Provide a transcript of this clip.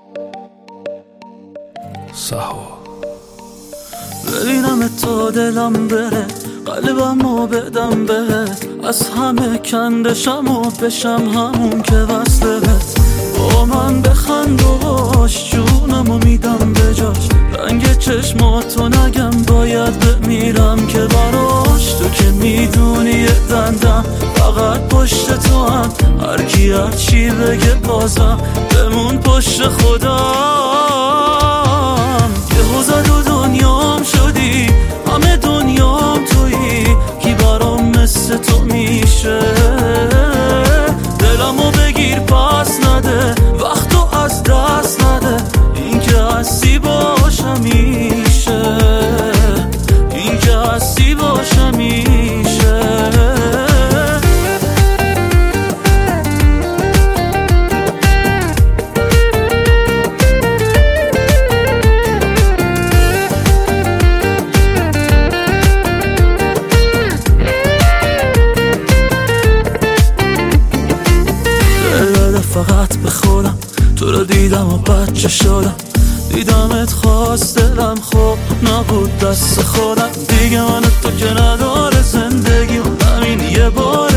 سهو ببینم تو دلم بره، قلبمو بدم بهت، از همه کندشم و بشم همون که وصله بهت. با من بخند و باش، جونمو میدم به جاش، رنگ چشماتو نگم باید بمیرم که براش. تو که میدونی یه دندم فقط پشت تو هم، هر کی هر چی بگه بازم بمون پشت خودم. یهو زد و دنیام شدی، همه دنیام تویی، کی برام مثل تو میشه؟ دلمو بگیر پس نده، وقتو از دست نده، این که هستی باش همیشه، این که هستی باش همیشه. فقط به خودم تو رو دیدم و بچه شدم، دیدمت خواست دلم خوب نبود دست خودم. دیگه من تو که نداره زندگی، همین یه بار